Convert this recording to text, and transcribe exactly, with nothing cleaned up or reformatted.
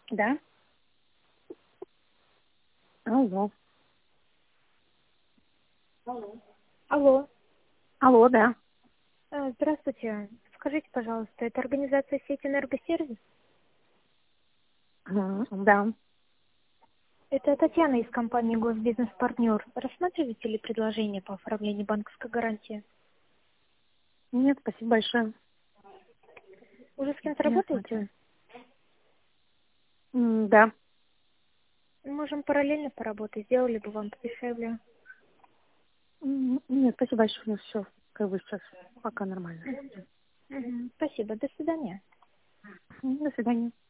Да. Алло. Алло. Алло, да. Э, Здравствуйте. Скажите, пожалуйста, это организация сети «Энергосервис»? Ага, да. Это Татьяна из компании «Госбизнес-партнер». Рассматриваете ли предложение по оформлению банковской гарантии? Нет, спасибо большое. Уже с кем-то Не работаете? смотрю. М, Да. Можем параллельно поработать, сделали бы вам подешевле. М, Нет, спасибо большое. У меня все как бы сейчас пока нормально. Мгм. Спасибо, до свидания. М, До свидания.